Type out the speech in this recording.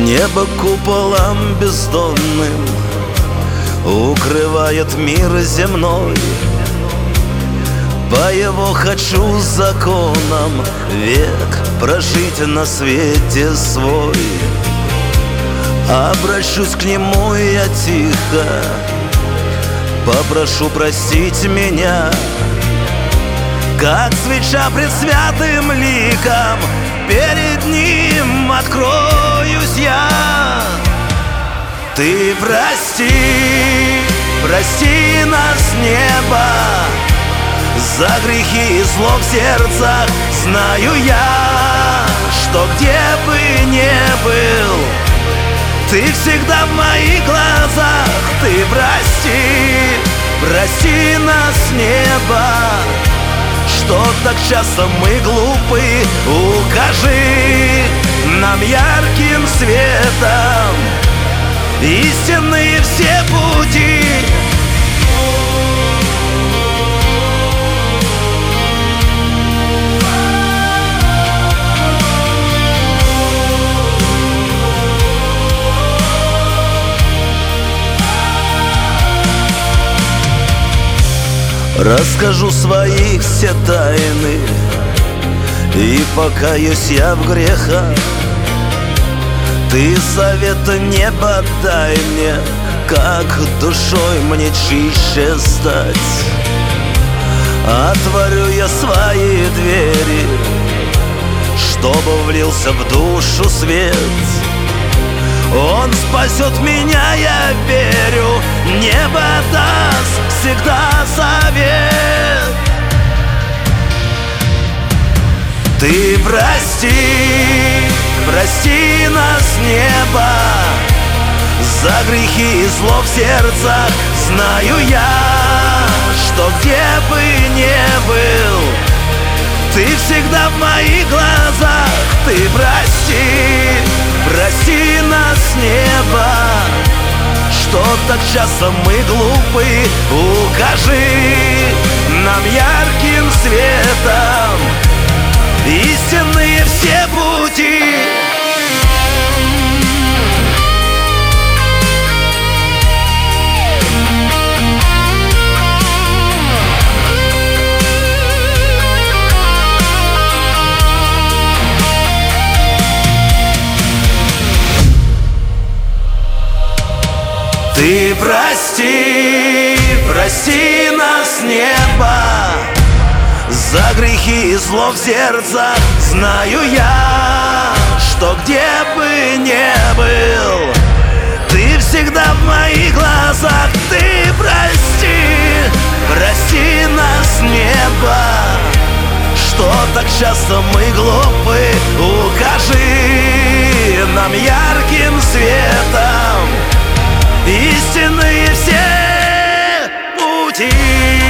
Небо куполом бездонным укрывает мир земной. По его хочу законам век прожить на свете свой. Обращусь к нему я тихо, попрошу простить меня. Как свеча пред святым ликом, перед ним откроюсь я. Ты прости, прости нас, небо, за грехи и зло в сердцах. Знаю я, что где бы ни был, ты всегда в моих глазах. Ты прости, прости нас, небо, что так часто мы глупы. Укажи нам ярким светом истинные все пути. Расскажу своих все тайны и покаюсь я в грехах. Ты совета неба дай мне, как душой мне чище стать. Отворю я свои двери, чтобы влился в душу свет. Он спасет меня, я верю, небо даст всегда совет. Ты прости, прости нас, небо, за грехи и зло в сердцах. Знаю я, что где бы ни был, ты всегда в моих глазах. Ты прости, прости нас, небо, что так часто мы глупы. Укажи нам ярким светом истинные все пути. Ты прости, прости нас, небо, за грехи и зло в сердцах. Знаю я, что где бы ни был, ты всегда в моих глазах. Ты прости, прости нас, небо, что так часто мы глупы. Укажи нам ярким светом истинные все пути.